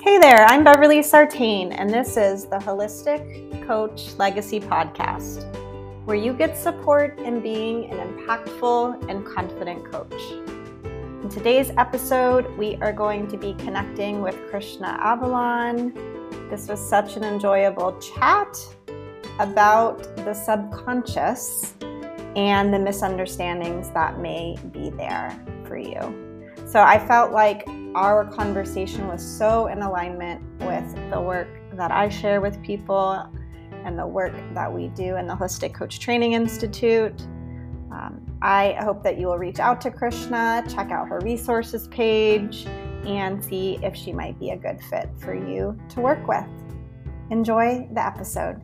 Hey there, I'm Beverly Sartain, and this is the Holistic Coach Legacy Podcast, where you get support in being an impactful and confident coach. In today's episode, we are going to be connecting with Krishna Avalon. This was such an enjoyable chat about the subconscious and the misunderstandings that may be there for you. So I felt like our conversation was so in alignment with the work that I share with people and the work that we do in the Holistic Coach Training Institute. I hope that you will reach out to Krishna, check out her resources page, and see if she might be a good fit for you to work with. Enjoy the episode.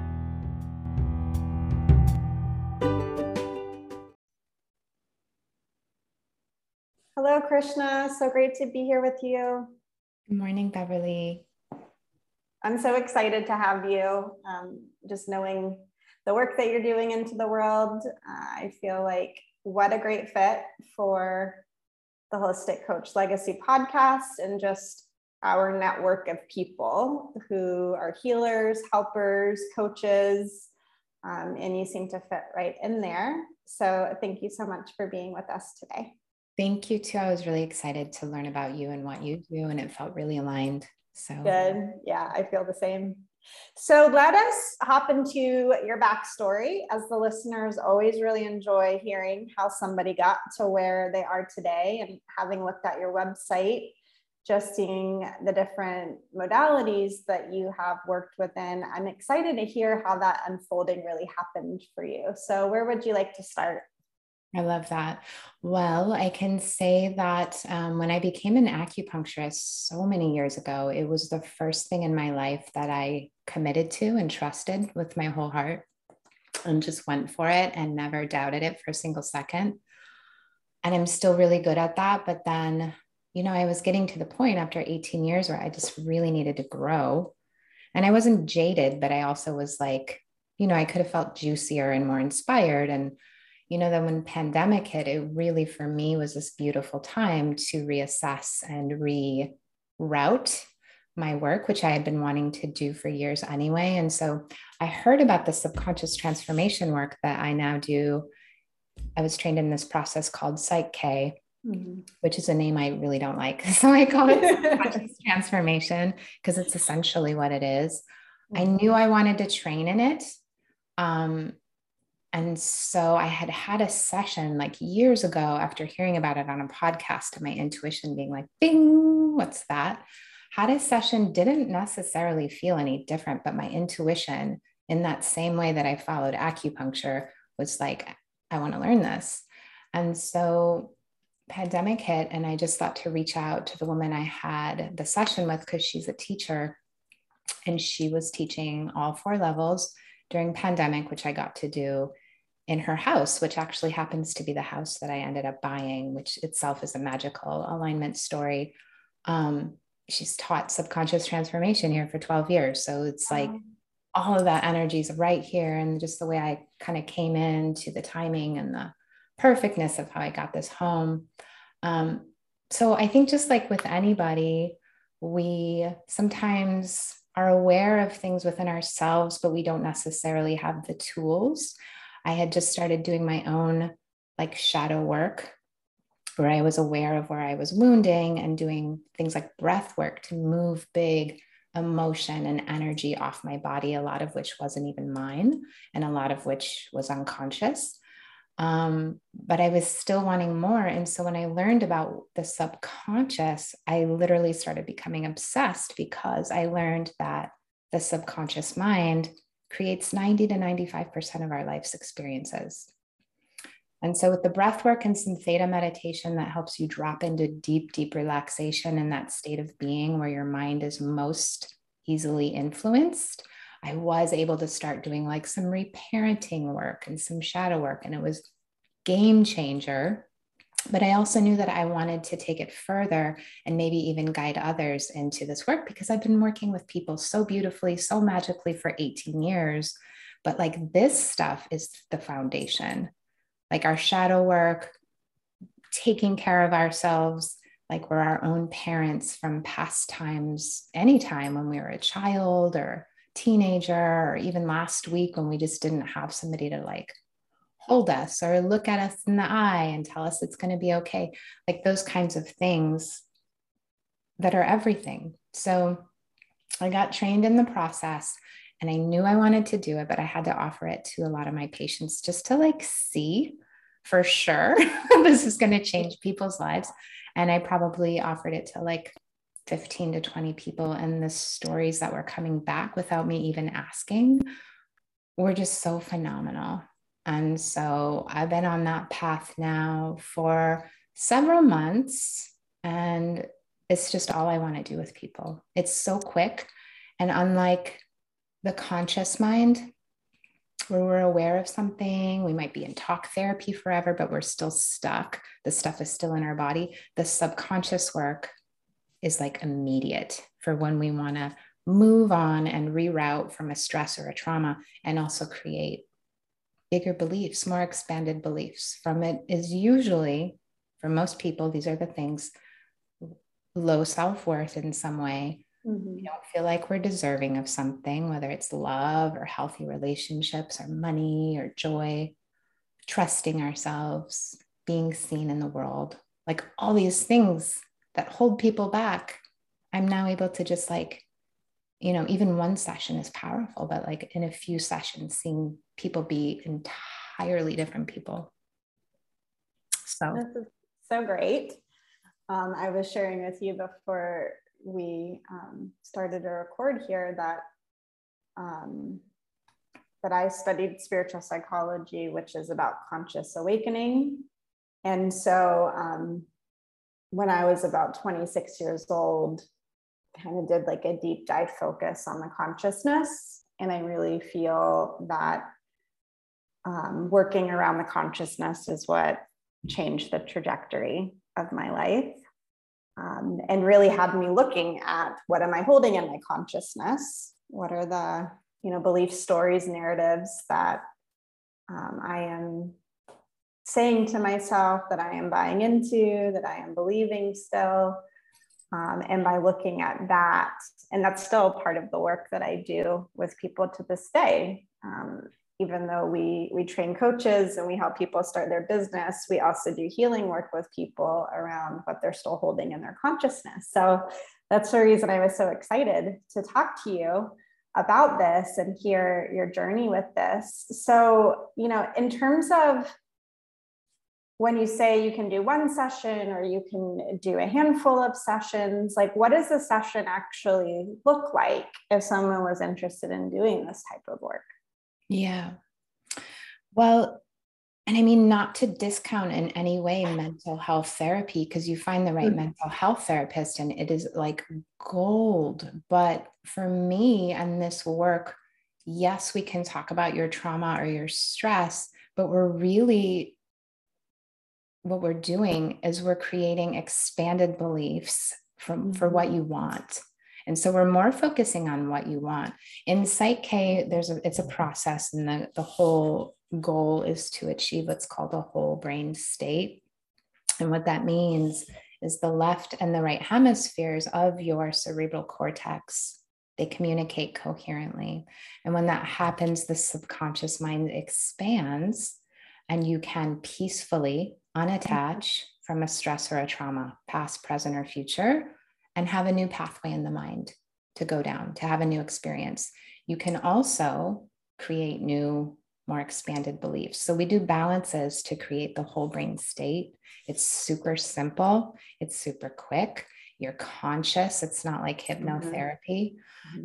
Hello, Krishna. So great to be here with you. Good morning, Beverly. I'm so excited to have you. Just knowing the work that you're doing into the world, I feel like what a great fit for the Holistic Coach Legacy podcast and just our network of people who are healers, helpers, coaches, and you seem to fit right in there. So thank you so much for being with us today. Thank you too. I was really excited to learn about you and what you do, and it felt really aligned. So good. Yeah, I feel the same. So let us hop into your backstory, as the listeners always really enjoy hearing how somebody got to where they are today. And having looked at your website, just seeing the different modalities that you have worked within, I'm excited to hear how that unfolding really happened for you. So where would you like to start? I love that. Well, I can say that when I became an acupuncturist so many years ago, it was the first thing in my life that I committed to and trusted with my whole heart and just went for it and never doubted it for a single second. And I'm still really good at that. But then, I was getting to the point after 18 years where I just really needed to grow. And I wasn't jaded, but I also was like, I could have felt juicier and more inspired. And then when pandemic hit, it really, for me, was this beautiful time to reassess and reroute my work, which I had been wanting to do for years anyway. And so I heard about the subconscious transformation work that I now do. I was trained in this process called Psych K, which is a name I really don't like. So I call it subconscious transformation because it's essentially what it is. I knew I wanted to train in it. And so I had a session like years ago after hearing about it on a podcast and my intuition being like, bing, what's that? Had a session, didn't necessarily feel any different, but my intuition in that same way that I followed acupuncture was like, I want to learn this. And so pandemic hit and I just thought to reach out to the woman I had the session with because she's a teacher and she was teaching all 4 levels during pandemic, which I got to do in her house, which actually happens to be the house that I ended up buying, which itself is a magical alignment story. She's taught subconscious transformation here for 12 years. So it's like all of that energy is right here. And just the way I kind of came into the timing and the perfectness of how I got this home. So I think just like with anybody, we sometimes are aware of things within ourselves, but we don't necessarily have the tools. I had just started doing my own like shadow work where I was aware of where I was wounding and doing things like breath work to move big emotion and energy off my body, a lot of which wasn't even mine and a lot of which was unconscious. But I was still wanting more. And so when I learned about the subconscious, I literally started becoming obsessed because I learned that the subconscious mind creates 90 to 95% of our life's experiences. And so with the breath work and some theta meditation that helps you drop into deep, deep relaxation in that state of being where your mind is most easily influenced, I was able to start doing like some reparenting work and some shadow work. And it was game changer. But I also knew that I wanted to take it further and maybe even guide others into this work because I've been working with people so beautifully, so magically for 18 years. But like this stuff is the foundation, like our shadow work, taking care of ourselves, like we're our own parents from past times, anytime when we were a child or teenager, or even last week when we just didn't have somebody to like hold us or look at us in the eye and tell us it's going to be okay. Like those kinds of things that are everything. So I got trained in the process and I knew I wanted to do it, but I had to offer it to a lot of my patients just to like see for sure this is going to change people's lives. And I probably offered it to like 15 to 20 people. And the stories that were coming back without me even asking were just so phenomenal. And so I've been on that path now for several months, and it's just all I want to do with people. It's so quick. And unlike the conscious mind, where we're aware of something, we might be in talk therapy forever, but we're still stuck. The stuff is still in our body. The subconscious work is like immediate for when we want to move on and reroute from a stress or a trauma, and also create bigger beliefs, more expanded beliefs. From it is usually, for most people, these are the things: low self-worth in some way. We don't feel like we're deserving of something, whether it's love or healthy relationships or money or joy, trusting ourselves, being seen in the world, like all these things that hold people back. I'm now able to just like, even one session is powerful, but like in a few sessions, seeing people be entirely different people. So this is so great. I was sharing with you before we started to record here that I studied spiritual psychology, which is about conscious awakening. And so when I was about 26 years old, kind of did like a deep dive focus on the consciousness. And I really feel that working around the consciousness is what changed the trajectory of my life. And really had me looking at, what am I holding in my consciousness? What are the, beliefs, stories, narratives that I am saying to myself, that I am buying into, that I am believing still. And by looking at that, and that's still part of the work that I do with people to this day. Even though we train coaches and we help people start their business, we also do healing work with people around what they're still holding in their consciousness. So that's the reason I was so excited to talk to you about this and hear your journey with this. So, in terms of when you say you can do one session or you can do a handful of sessions, like what does a session actually look like if someone was interested in doing this type of work? yeah. Well, and I mean, not to discount in any way mental health therapy, because you find the right mental health therapist and it is like gold. But for me and this work, yes, we can talk about your trauma or your stress, but what we're doing is we're creating expanded beliefs for what you want. And so we're more focusing on what you want. In Psych K, it's a process, and the whole goal is to achieve what's called a whole brain state. And what that means is the left and the right hemispheres of your cerebral cortex, they communicate coherently. And when that happens, the subconscious mind expands and you can peacefully unattach from a stress or a trauma, past, present, or future, and have a new pathway in the mind to go down, to have a new experience. You can also create new, more expanded beliefs. So we do balances to create the whole brain state. It's super simple. It's super quick. You're conscious. It's not like hypnotherapy.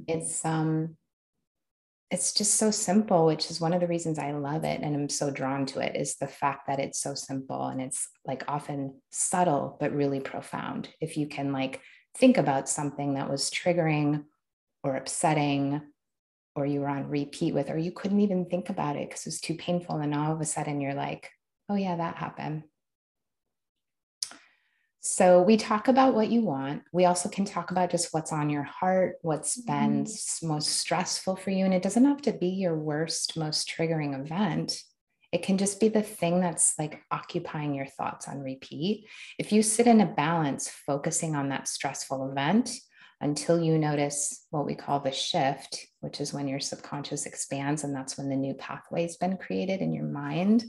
It's just so simple, which is one of the reasons I love it. And I'm so drawn to it, is the fact that it's so simple and it's like often subtle, but really profound. If you can like think about something that was triggering or upsetting, or you were on repeat with, or you couldn't even think about it because it was too painful. And all of a sudden you're like, oh yeah, that happened. So we talk about what you want. We also can talk about just what's on your heart, what's been most stressful for you. And it doesn't have to be your worst, most triggering event. It can just be the thing that's like occupying your thoughts on repeat. If you sit in a balance, focusing on that stressful event until you notice what we call the shift, which is when your subconscious expands, and that's when the new pathway's been created in your mind.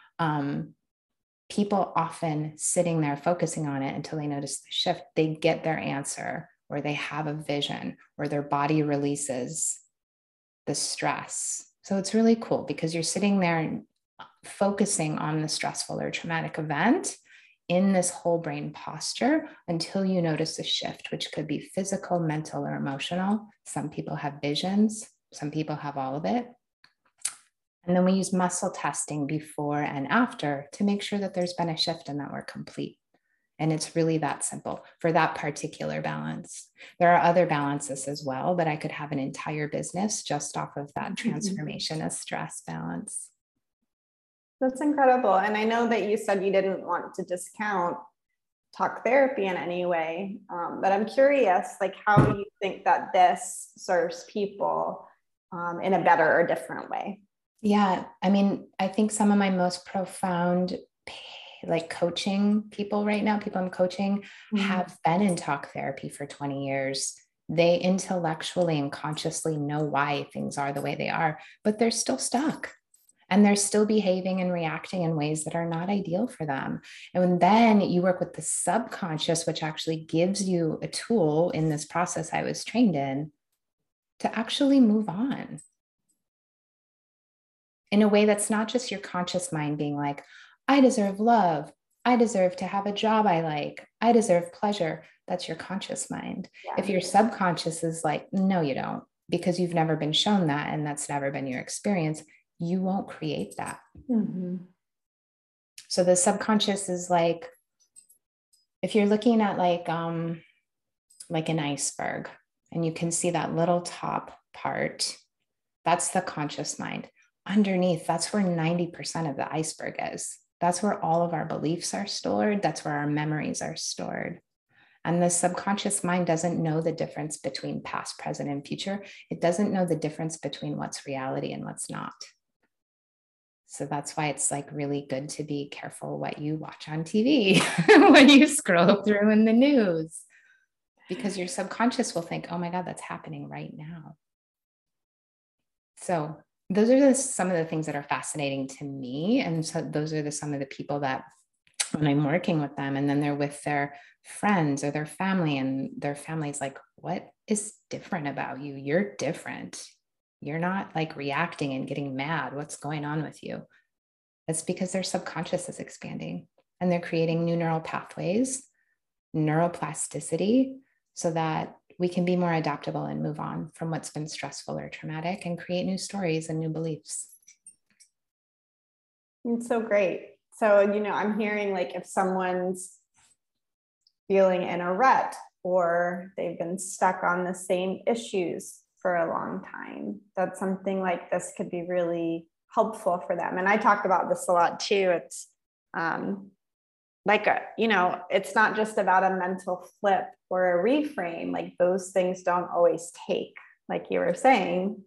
People often sitting there focusing on it until they notice the shift, they get their answer, or they have a vision, or their body releases the stress. So it's really cool because you're sitting there focusing on the stressful or traumatic event in this whole brain posture until you notice a shift, which could be physical, mental, or emotional. Some people have visions, some people have all of it. And then we use muscle testing before and after to make sure that there's been a shift and that we're complete. And it's really that simple for that particular balance. There are other balances as well, but I could have an entire business just off of that transformation of stress balance. That's incredible. And I know that you said you didn't want to discount talk therapy in any way, but I'm curious, like, how do you think that this serves people in a better or different way? Yeah, I mean, I think some of my most profound like coaching people right now, people I'm coaching, have been in talk therapy for 20 years. They intellectually and consciously know why things are the way they are, but they're still stuck. And they're still behaving and reacting in ways that are not ideal for them. And then you work with the subconscious, which actually gives you a tool in this process I was trained in to actually move on in a way that's not just your conscious mind being like, I deserve love. I deserve to have a job I like. I deserve pleasure. That's your conscious mind. Yeah. If your subconscious is like, no, you don't, because you've never been shown that and that's never been your experience, you won't create that. So the subconscious is like, if you're looking at like an iceberg and you can see that little top part, that's the conscious mind. Underneath, that's where 90% of the iceberg is. That's where all of our beliefs are stored. That's where our memories are stored. And the subconscious mind doesn't know the difference between past, present, and future. It doesn't know the difference between what's reality and what's not. So that's why it's like really good to be careful what you watch on TV when you scroll through in the news, because your subconscious will think, oh my God, that's happening right now. So those are some of the things that are fascinating to me. And so those are some of the people that when I'm working with them and then they're with their friends or their family and their family's like, what is different about you? You're different. You're not like reacting and getting mad. What's going on with you? It's because their subconscious is expanding and they're creating new neural pathways, neuroplasticity, so that we can be more adaptable and move on from what's been stressful or traumatic and create new stories and new beliefs. It's so great. So, I'm hearing like if someone's feeling in a rut or they've been stuck on the same issues for a long time, that something like this could be really helpful for them. And I talk about this a lot too. It's it's not just about a mental flip or a reframe. Like those things don't always take, like you were saying.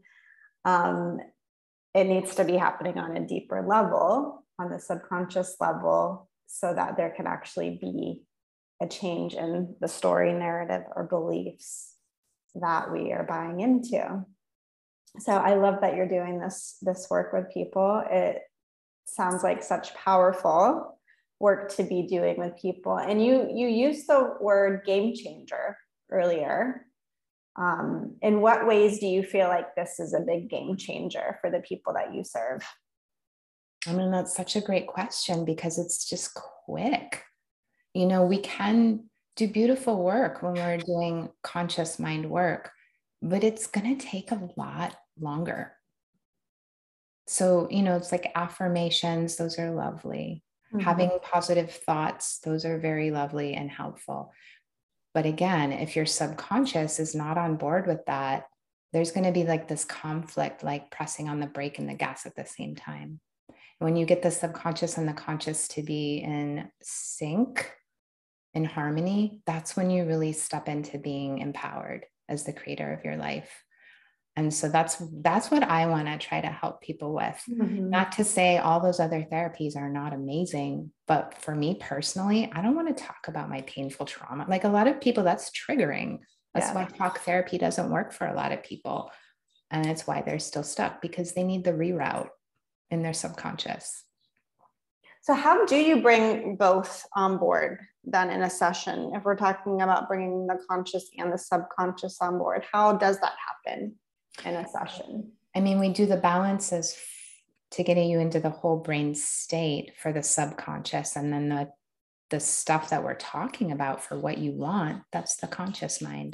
It needs to be happening on a deeper level, on the subconscious level, so that there can actually be a change in the story, narrative, or beliefs that we are buying into. So I love that you're doing this work with people. It sounds like such powerful work to be doing with people. And you used the word game changer earlier. In what ways do you feel like this is a big game changer for the people that you serve? I mean, that's such a great question because it's just quick. We can do beautiful work when we're doing conscious mind work, but it's going to take a lot longer. So, it's like affirmations, those are lovely. Having positive thoughts, those are very lovely and helpful. But again, if your subconscious is not on board with that, there's going to be like this conflict, like pressing on the brake and the gas at the same time. When you get the subconscious and the conscious to be in sync, in harmony, that's when you really step into being empowered as the creator of your life. And so that's what I want to try to help people with. Not to say all those other therapies are not amazing, but for me personally, I don't want to talk about my painful trauma. Like a lot of people, that's triggering. That's why talk therapy doesn't work for a lot of people. And it's why they're still stuck, because they need the reroute in their subconscious. So how do you bring both on board then in a session? If we're talking about bringing the conscious and the subconscious on board, how does that happen in a session? I mean, we do the balances to getting you into the whole brain state for the subconscious, and then the stuff that we're talking about for what you want, that's the conscious mind.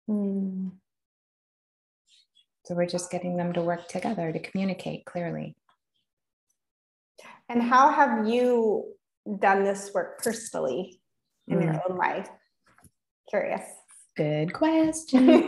So we're just getting them to work together to communicate clearly. And how have you done this work personally in your own life? Curious. Good question.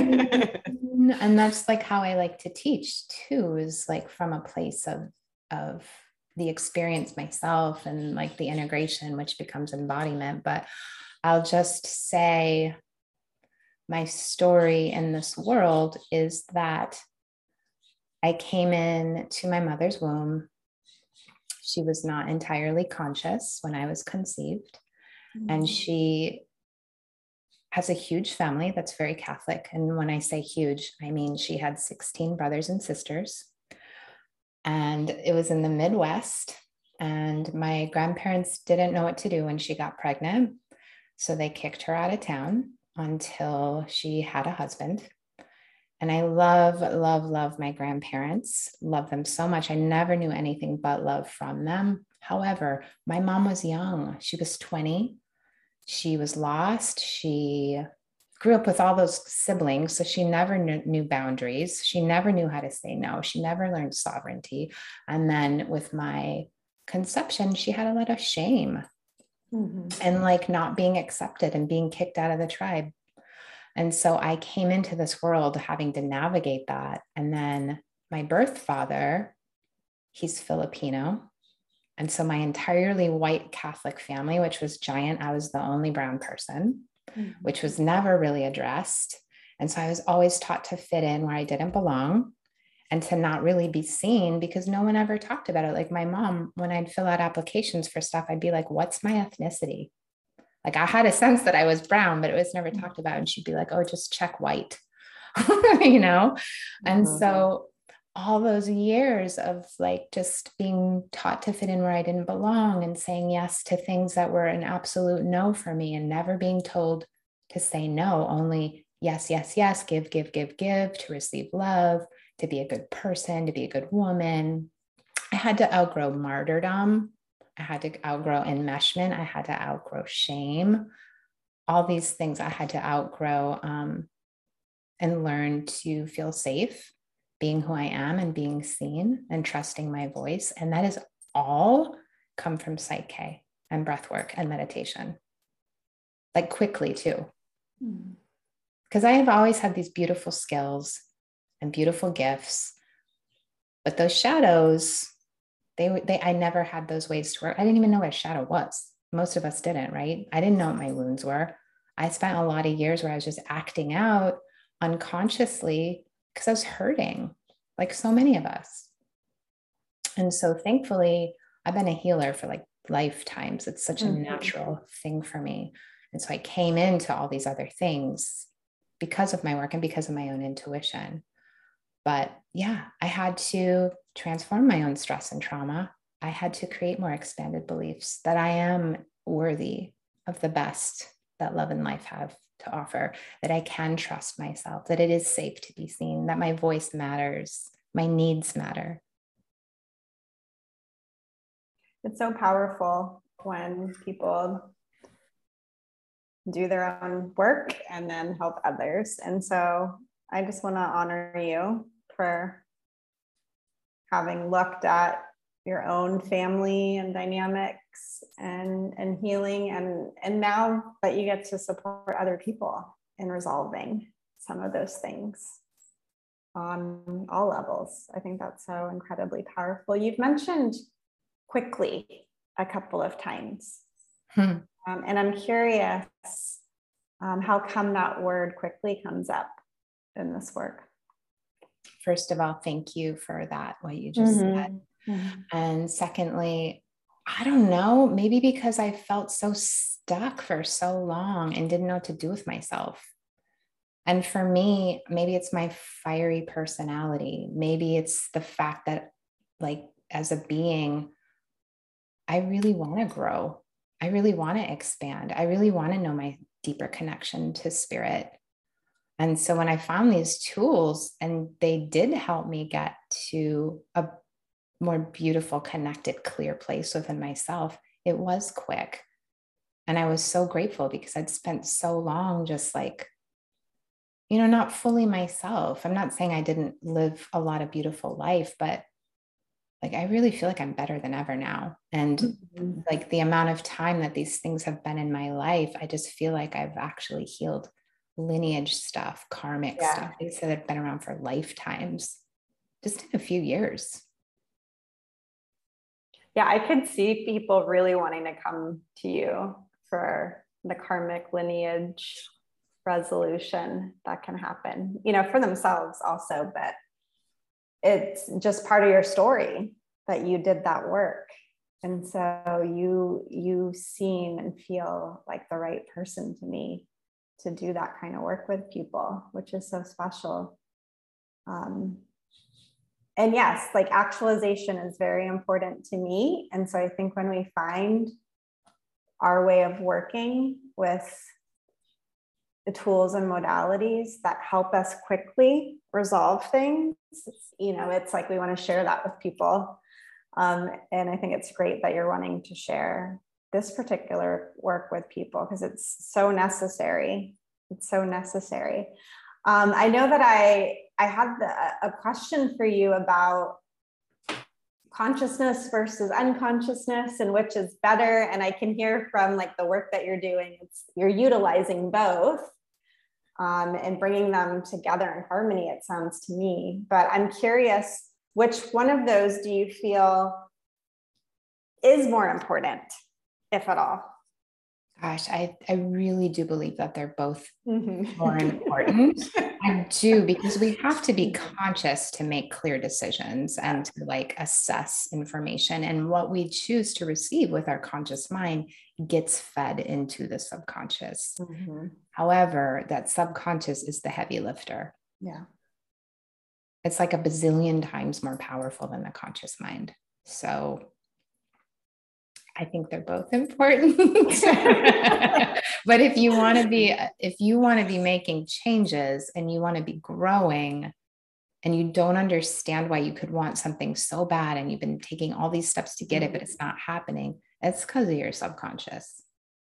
And that's like how I like to teach too, is like from a place of the experience myself and like the integration, which becomes embodiment. But I'll just say my story in this world is that I came in to my mother's womb. She was not entirely conscious when I was conceived. And she has a huge family that's very Catholic. And when I say huge, I mean she had 16 brothers and sisters. And it was in the Midwest. And my grandparents didn't know what to do when she got pregnant. So they kicked her out of town until she had a husband. And I love, love, love my grandparents, love them so much. I never knew anything but love from them. However, my mom was young. She was 20. She was lost. She grew up with all those siblings, so she never knew boundaries. She never knew how to say no. She never learned sovereignty. And then with my conception, she had a lot of shame and like not being accepted and being kicked out of the tribe. And so I came into this world having to navigate that. And then my birth father, he's Filipino. And so my entirely white Catholic family, which was giant, I was the only brown person, which was never really addressed. And so I was always taught to fit in where I didn't belong and to not really be seen because no one ever talked about it. Like my mom, when I'd fill out applications for stuff, I'd be like, what's my ethnicity? Like I had a sense that I was brown, but it was never talked about. And she'd be like, oh, just check white, you know? And so all those years of like just being taught to fit in where I didn't belong and saying yes to things that were an absolute no for me and never being told to say no, only yes, yes, yes, give, give, give, give, to receive love, to be a good person, to be a good woman. I had to outgrow martyrdom. I had to outgrow enmeshment. I had to outgrow shame. All these things I had to outgrow and learn to feel safe being who I am and being seen and trusting my voice. And that is all come from Psych-K and breath work and meditation, like quickly too. Because I have always had these beautiful skills and beautiful gifts, but those shadows, I never had those ways to work. I didn't even know what a shadow was. Most of us didn't, right? I didn't know what my wounds were. I spent a lot of years where I was just acting out unconsciously because I was hurting, like so many of us. And so thankfully, I've been a healer for like lifetimes. It's such a natural thing for me. And so I came into all these other things because of my work and because of my own intuition. But yeah, I had to transform my own stress and trauma. I had to create more expanded beliefs that I am worthy of the best that love and life have to offer, that I can trust myself, that it is safe to be seen, that my voice matters, my needs matter. It's so powerful when people do their own work and then help others. And so I just want to honor you for having looked at your own family and dynamics and healing and now that you get to support other people in resolving some of those things on all levels. I think that's so incredibly powerful. You've mentioned quickly a couple of times. And I'm curious how come that word quickly comes up in this work? first of all, thank you for that, what you just said. And secondly, I don't know, maybe because I felt so stuck for so long and didn't know what to do with myself. And for me, maybe it's my fiery personality. Maybe it's the fact that, like, as a being, I really want to grow. I really want to expand. I really want to know my deeper connection to spirit. And so when I found these tools, and they did help me get to a more beautiful, connected, clear place within myself, it was quick. And I was so grateful because I'd spent so long just like, not fully myself. I'm not saying I didn't live a lot of beautiful life, but like, I really feel like I'm better than ever now. And like the amount of time that these things have been in my life, I just feel like I've actually healed lineage stuff, karmic stuff. They said they've been around for lifetimes, just in a few years. Yeah, I could see people really wanting to come to you for the karmic lineage resolution that can happen, for themselves also, but it's just part of your story that you did that work. And so you seem and feel like the right person to me to do that kind of work with people, which is so special. And yes, like actualization is very important to me. And so I think when we find our way of working with the tools and modalities that help us quickly resolve things, it's like we want to share that with people. And I think it's great that you're wanting to share this particular work with people because it's so necessary. It's so necessary. I know that I had a question for you about consciousness versus unconsciousness and which is better. And I can hear from like the work that you're doing, you're utilizing both and bringing them together in harmony, it sounds to me. But I'm curious, which one of those do you feel is more important, if at all? Gosh, I really do believe that they're both more important. I do, because we have to be conscious to make clear decisions and to like assess information. And what we choose to receive with our conscious mind gets fed into the subconscious. However, that subconscious is the heavy lifter. Yeah. It's like a bazillion times more powerful than the conscious mind. So I think they're both important. But if you want to be making changes and you want to be growing and you don't understand why you could want something so bad and you've been taking all these steps to get it, but it's not happening, it's because of your subconscious.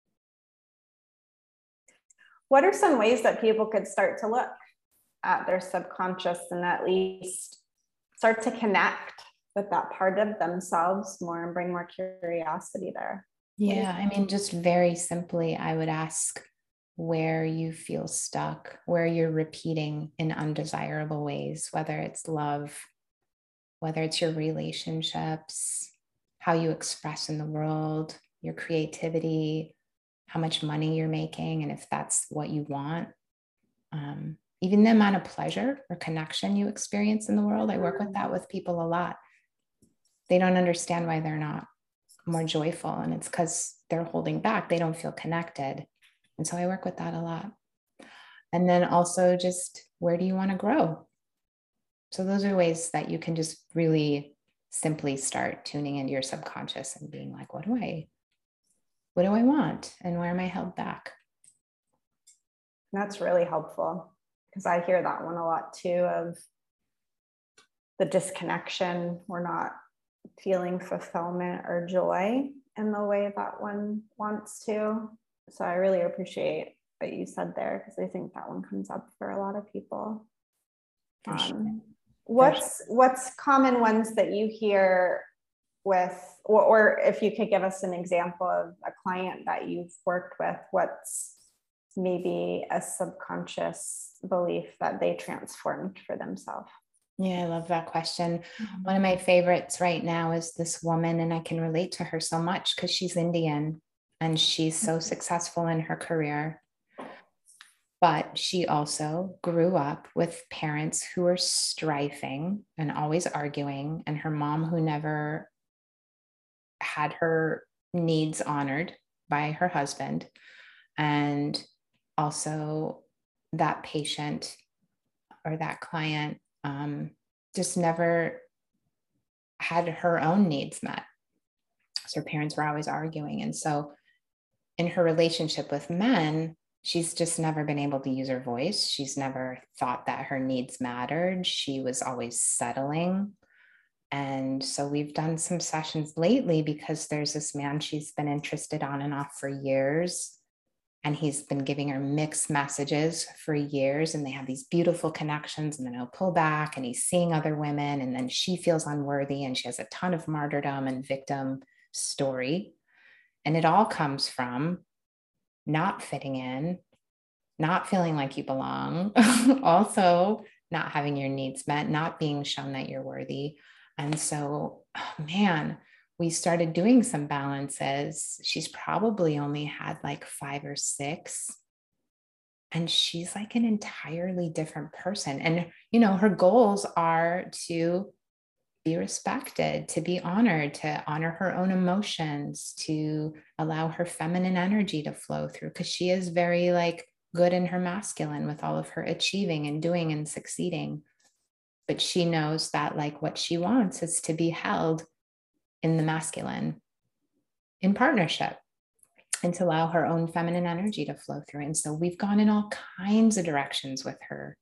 What are some ways that people could start to look at their subconscious and at least start to connect with that part of themselves more and bring more curiosity there? Yeah, I mean, just very simply, I would ask where you feel stuck, where you're repeating in undesirable ways, whether it's love, whether it's your relationships, how you express in the world, your creativity, how much money you're making, and if that's what you want. Even the amount of pleasure or connection you experience in the world. I work with that with people a lot. They don't understand why they're not more joyful. And it's because they're holding back. They don't feel connected. And so I work with that a lot. And then also just, where do you want to grow? So those are ways that you can just really simply start tuning into your subconscious and being like, what do I want? And where am I held back? That's really helpful because I hear that one a lot too, of the disconnection. We're not feeling fulfillment or joy in the way that one wants to. So I really appreciate what you said there because I think that one comes up for a lot of people. What's common ones that you hear with, or if you could give us an example of a client that you've worked with, what's maybe a subconscious belief that they transformed for themselves? Yeah, I love that question. One of my favorites right now is this woman, and I can relate to her so much because she's Indian and she's so successful in her career. But she also grew up with parents who were strifing and always arguing, and her mom who never had her needs honored by her husband. And also that patient or that client just never had her own needs met. So her parents were always arguing. And so in her relationship with men, she's just never been able to use her voice. She's never thought that her needs mattered. She was always settling. And so we've done some sessions lately because there's this man she's been interested on and off for years. And he's been giving her mixed messages for years. And they have these beautiful connections. And then he'll pull back and he's seeing other women. And then she feels unworthy and she has a ton of martyrdom and victim story. And it all comes from not fitting in, not feeling like you belong, also not having your needs met, not being shown that you're worthy. And so, man, we started doing some balances. She's probably only had like 5 or 6. And she's like an entirely different person. And, you know, her goals are to be respected, to be honored, to honor her own emotions, to allow her feminine energy to flow through, because she is very like good in her masculine with all of her achieving and doing and succeeding. But she knows that like what she wants is to be held in the masculine in partnership and to allow her own feminine energy to flow through. And so we've gone in all kinds of directions with her.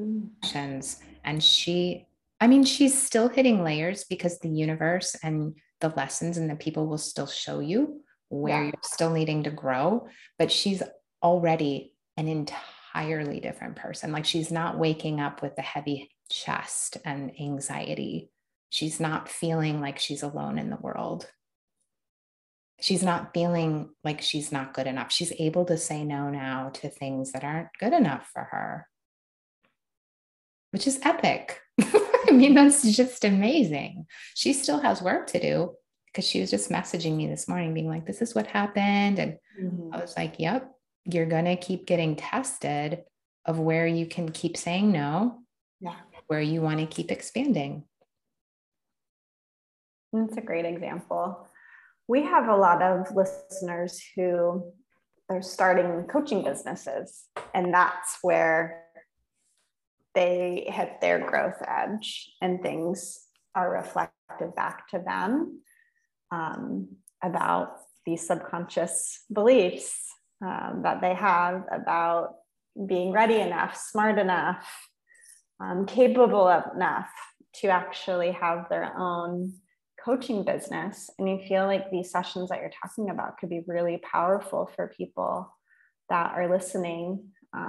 And she's still hitting layers because the universe and the lessons and the people will still show you where you're still needing to grow, but she's already an entirely different person. Like she's not waking up with a heavy chest and anxiety. She's not feeling like she's alone in the world. She's not feeling like she's not good enough. She's able to say no now to things that aren't good enough for her, which is epic. I mean, that's just amazing. She still has work to do because she was just messaging me this morning being like, this is what happened. And I was like, yep, you're going to keep getting tested of where you can keep saying no, where you want to keep expanding. That's a great example. We have a lot of listeners who are starting coaching businesses, and that's where they hit their growth edge and things are reflected back to them about these subconscious beliefs that they have about being ready enough, smart enough, capable enough to actually have their own coaching business. And you feel like these sessions that you're talking about could be really powerful for people that are listening.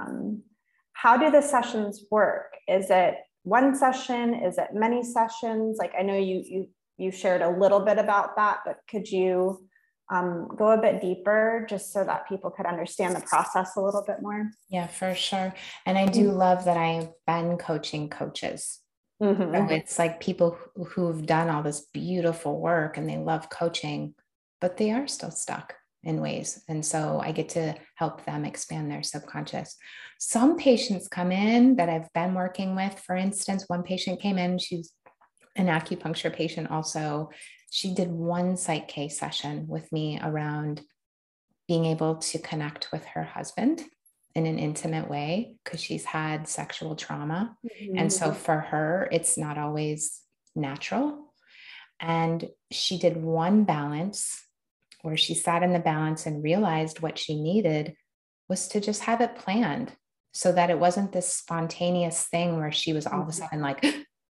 How do the sessions work? Is it one session? Is it many sessions? Like I know you shared a little bit about that, but could you go a bit deeper just so that people could understand the process a little bit more? Yeah, for sure. And I do love that I've been coaching coaches. So it's like people who've done all this beautiful work and they love coaching, but they are still stuck in ways. And so I get to help them expand their subconscious. Some patients come in that I've been working with. For instance, one patient came in, she's an acupuncture patient also. She did one Psych K session with me around being able to connect with her husband in an intimate way because she's had sexual trauma. And so for her, it's not always natural. And she did one balance where she sat in the balance and realized what she needed was to just have it planned so that it wasn't this spontaneous thing where she was all of a sudden like,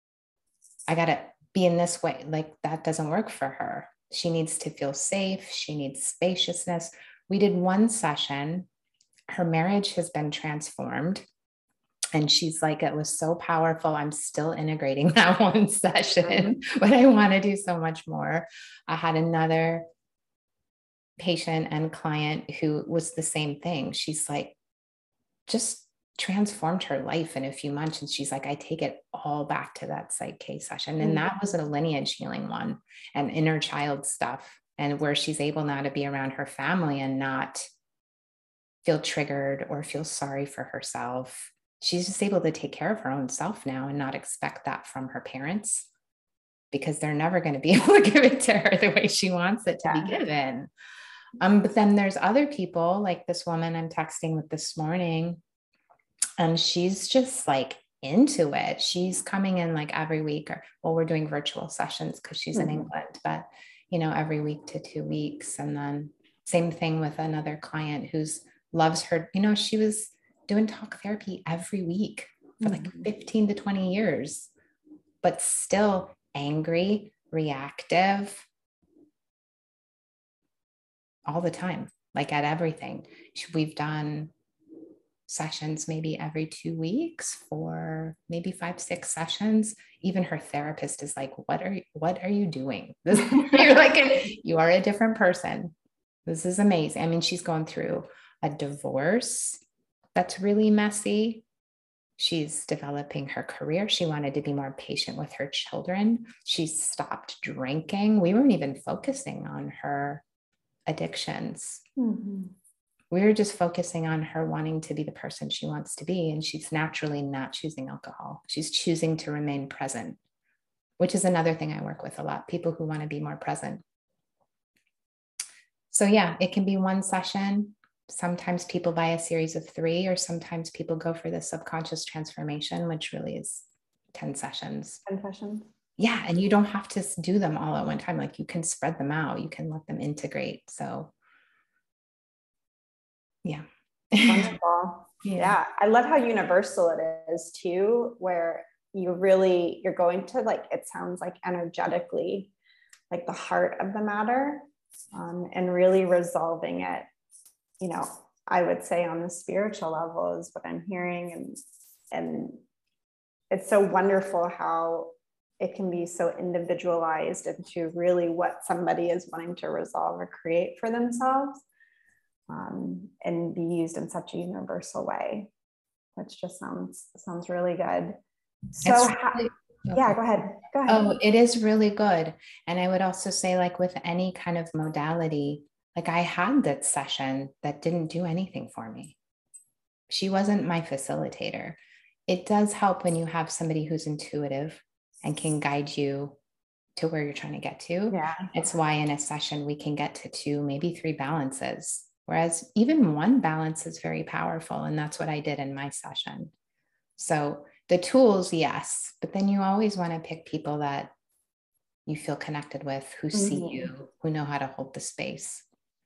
I got to be in this way. Like that doesn't work for her. She needs to feel safe. She needs spaciousness. We did one session. Her marriage has been transformed. And she's like, it was so powerful. I'm still integrating that one session, but I want to do so much more. I had another patient and client who was the same thing. She's like, just transformed her life in a few months. And she's like, I take it all back to that Psych K session. And that was a lineage healing one and inner child stuff. And where she's able now to be around her family and not feel triggered or feel sorry for herself. She's just able to take care of her own self now and not expect that from her parents, because they're never going to be able to give it to her the way she wants it to be given. But then there's other people like this woman I'm texting with this morning, and she's just like into it. She's coming in like every week, or well, we're doing virtual sessions because she's in England, but every week to 2 weeks. And then same thing with another client who's loves her. She was doing talk therapy every week for like 15 to 20 years, but still angry, reactive all the time, like at everything. We've done sessions maybe every 2 weeks for maybe 5-6 sessions. Even her therapist is like, what are you doing? You're like, you are a different person. This is amazing. I mean, she's going through a divorce that's really messy. She's developing her career. She wanted to be more patient with her children. She stopped drinking. We weren't even focusing on her addictions. We were just focusing on her wanting to be the person she wants to be. And she's naturally not choosing alcohol. She's choosing to remain present, which is another thing I work with a lot, people who want to be more present. So yeah, it can be one session. Sometimes people buy a series of 3, or sometimes people go for the subconscious transformation, which really is 10 sessions. 10 sessions. Yeah. And you don't have to do them all at one time. Like, you can spread them out. You can let them integrate. So yeah. Wonderful. Yeah. I love how universal it is too, where you're going to, like, it sounds like energetically, like the heart of the matter, and really resolving it. I would say on the spiritual level is what I'm hearing. And it's so wonderful how it can be so individualized into really what somebody is wanting to resolve or create for themselves, and be used in such a universal way, which just sounds really good. So yeah, go ahead. Oh, it is really good. And I would also say, like, with any kind of modality, like, I had that session that didn't do anything for me. She wasn't my facilitator. It does help when you have somebody who's intuitive and can guide you to where you're trying to get to. Yeah. It's why in a session we can get to 2, maybe 3 balances, whereas even one balance is very powerful. And that's what I did in my session. So the tools, yes, but then you always want to pick people that you feel connected with, who see you, who know how to hold the space.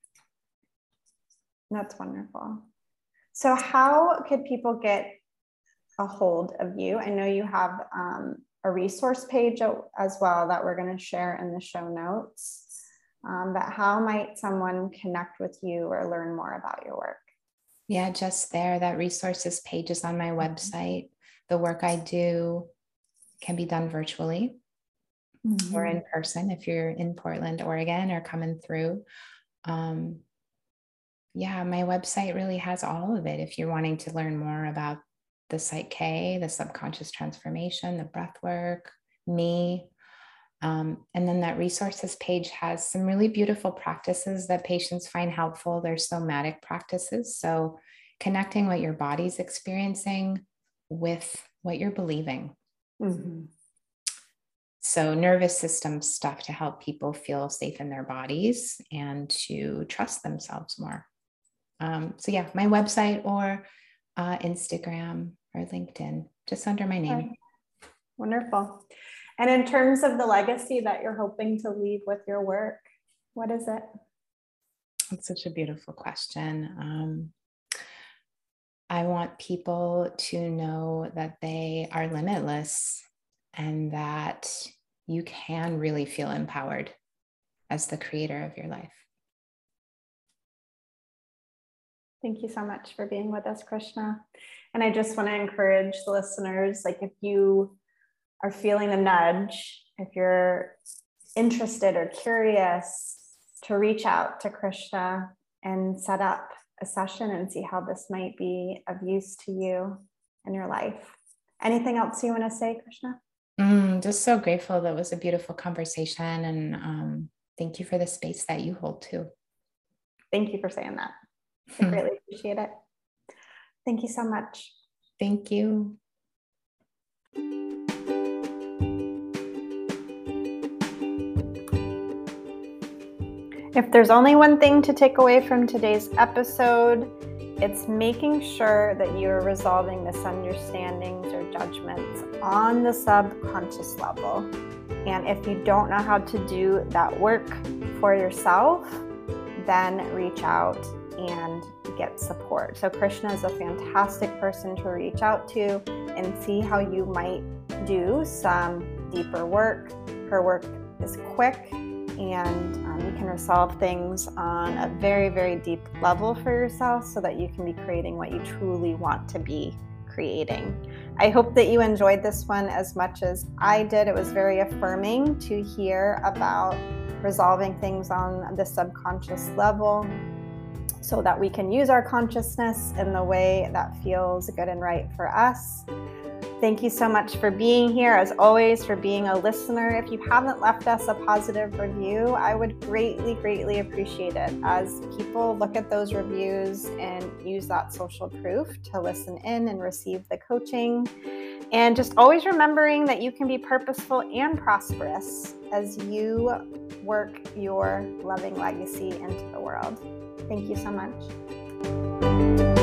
That's wonderful. So how could people get a hold of you? I know you have a resource page as well that we're going to share in the show notes. But how might someone connect with you or learn more about your work? Yeah, just there. That resources page is on my website. The work I do can be done virtually or in person if you're in Portland, Oregon, or coming through. Yeah, my website really has all of it. If you're wanting to learn more about the Psych-K, the subconscious transformation, the breath work, me. And then that resources page has some really beautiful practices that patients find helpful. They're somatic practices. So connecting what your body's experiencing with what you're believing. So nervous system stuff to help people feel safe in their bodies and to trust themselves more. So yeah, my website or Instagram or LinkedIn, just under my name. Wonderful. And in terms of the legacy that you're hoping to leave with your work, what is it? That's such a beautiful question. I want people to know that they are limitless and that you can really feel empowered as the creator of your life. Thank you so much for being with us, Krishna. And I just want to encourage the listeners, like, if you are feeling a nudge, if you're interested or curious, to reach out to Krishna and set up a session and see how this might be of use to you in your life. Anything else you want to say, Krishna? Just so grateful. That was a beautiful conversation. And thank you for the space that you hold too. Thank you for saying that. I greatly appreciate it. Thank you so much. Thank you. If there's only one thing to take away from today's episode, it's making sure that you're resolving misunderstandings or judgments on the subconscious level. And if you don't know how to do that work for yourself, then reach out and get support. So Krishna is a fantastic person to reach out to and see how you might do some deeper work. Her work is quick, and you can resolve things on a very, very deep level for yourself so that you can be creating what you truly want to be creating. I hope that you enjoyed this one as much as I did. It was very affirming to hear about resolving things on the subconscious level so that we can use our consciousness in the way that feels good and right for us. Thank you so much for being here, as always, for being a listener. If you haven't left us a positive review, I would greatly, greatly appreciate it, as people look at those reviews and use that social proof to listen in and receive the coaching. And just always remembering that you can be purposeful and prosperous as you work your loving legacy into the world. Thank you so much.